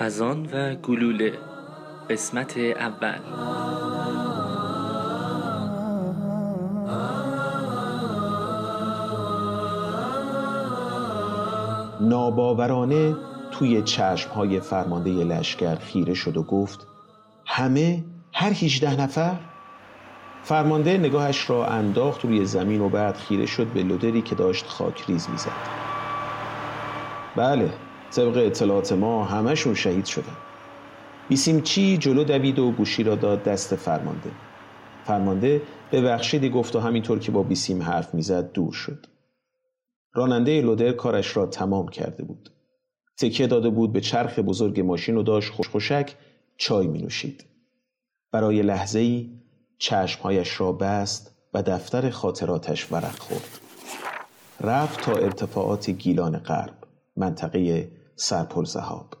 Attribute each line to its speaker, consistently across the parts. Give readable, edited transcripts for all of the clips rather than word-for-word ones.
Speaker 1: اذان و گلوله، قسمت اول.
Speaker 2: ناباورانه توی چشمهای فرمانده لشکر خیره شد و گفت: همه؟ هر 18 نفر؟ فرمانده نگاهش را انداخت روی زمین و بعد خیره شد به لودری که داشت خاکریز می‌زد. بله، طبق اطلاعات ما همه‌شون شهید شدن. بیسیمچی جلو دوید و گوشی را داد دست فرمانده. فرمانده ببخشیدی گفت و همینطور که با بیسیم حرف می‌زد دور شد. راننده لودر کارش را تمام کرده بود. تکیه داده بود به چرخ بزرگ ماشین و داشت خوشخوشک چای می نوشید. برای لحظه‌ای چشمهایش را بست و دفتر خاطراتش ورق خورد. رفت تا ارتفاعات گیلان غرب، منطقه سرپلذهاب.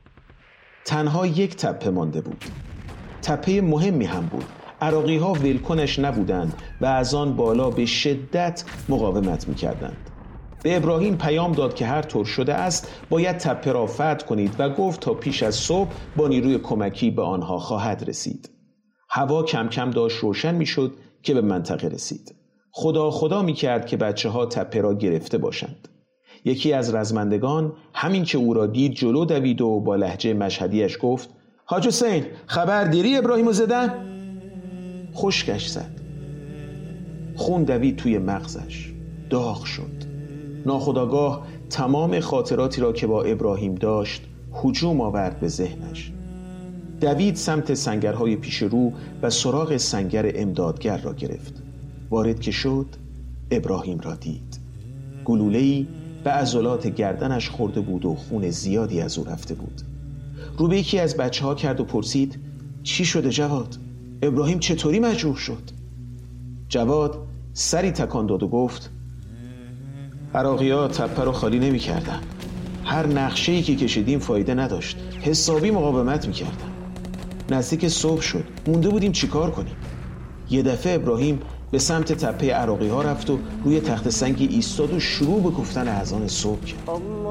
Speaker 2: تنها یک تپه مانده بود. تپه مهمی هم بود. عراقی‌ها ولکنش نبودند و از آن بالا به شدت مقاومت می‌کردند. به ابراهیم پیام داد که هر طور شده است باید تپه را فتح کنید و گفت تا پیش از صبح با نیروی کمکی به آنها خواهد رسید. هوا کم کم داشت روشن می شد که به منطقه رسید. خدا می کرد که بچه ها تپه را گرفته باشند. یکی از رزمندگان همین که او را دید جلو دوید و با لهجه مشهدیش گفت: حاج حسین، خبر دیری ابراهیمو زدن؟ خشکش زد. خون دوید توی مغزش. داغ شد. ناخودآگاه تمام خاطراتی را که با ابراهیم داشت هجوم آورد به ذهنش. دوید سمت سنگرهای پیش رو و سراغ سنگر امدادگر را گرفت. وارد که شد ابراهیم را دید. گلوله‌ای به عضلات گردنش خورده بود و خون زیادی از او رفته بود. رو به یکی از بچه ها کرد و پرسید: چی شده جواد؟ ابراهیم چطوری مجروح شد؟ جواد سری تکان داد و گفت: عراقی‌ها تپه رو خالی نمی کردن. هر نقشه‌ای که کشیدیم فایده نداشت. حسابی مقاومت می کردن. نزدیک صبح شد. مونده بودیم چیکار کنیم. یه دفعه ابراهیم به سمت تپه عراقی‌ها رفت و روی تخت سنگی ایستاد و شروع به گفتن اذان صبح کرد.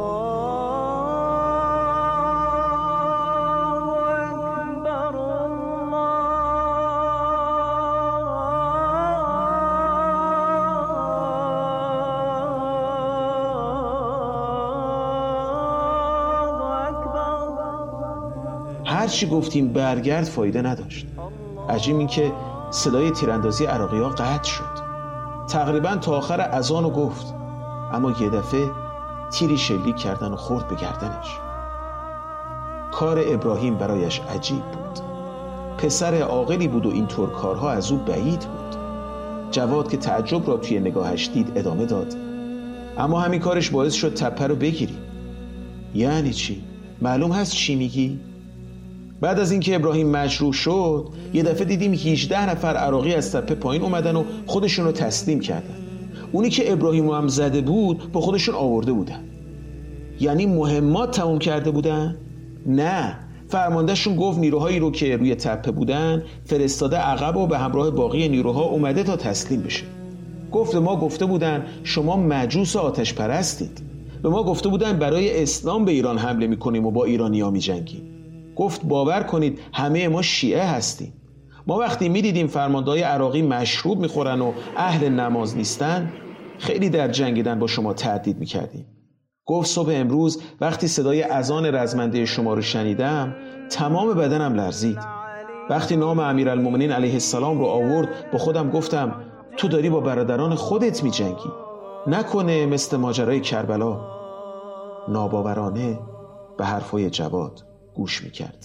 Speaker 2: هرچی گفتیم برگرد فایده نداشت. عجیب این که صدای تیراندازی عراقی‌ها قطع شد. تقریبا تا آخر اذانو گفت، اما یه دفعه تیری شلیک کردن و خورد به گردنش. کار ابراهیم برایش عجیب بود. پسر عاقلی بود و اینطور کارها از او بعید بود. جواد که تعجب را توی نگاهش دید ادامه داد: اما همین کارش باعث شد تپه رو بگیریم. یعنی چی؟ معلوم هست چی میگی؟ بعد از اینکه ابراهیم مجروح شد یه دفعه دیدیم 18 نفر عراقی از تپه پایین اومدن و خودشون رو تسلیم کردن. اونی که ابراهیم رو هم زده بود با خودشون آورده بودن. یعنی مهمات تموم کرده بودن؟ نه، فرماندهشون گفت نیروهایی رو که روی تپه بودن فرستاده عقب و به همراه باقی نیروها اومده تا تسلیم بشه. گفت ما گفته بودن شما مجوس آتش پرستید. به ما گفته بودن برای اسلام به ایران حمله میکنیم و با ایرانی‌ها میجنگیم. گفت باور کنید همه ما شیعه هستیم. ما وقتی میدیدیم فرمانده‌های عراقی مشروب میخورن و اهل نماز نیستن خیلی در جنگیدن با شما تردید میکردیم. گفت صبح امروز وقتی صدای اذان رزمنده شما رو شنیدم تمام بدنم لرزید. وقتی نام امیرالمومنین علیه السلام رو آورد با خودم گفتم تو داری با برادران خودت میجنگی، نکنه مثل ماجرای کربلا. ناباورانه به حرفای جواد گوش میکرد.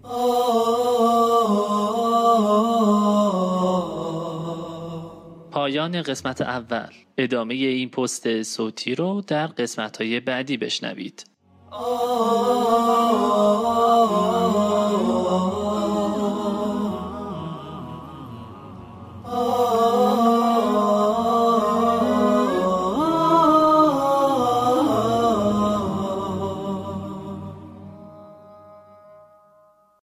Speaker 1: پایان قسمت اول. ادامه این پست صوتی رو در قسمت‌های بعدی بشنوید.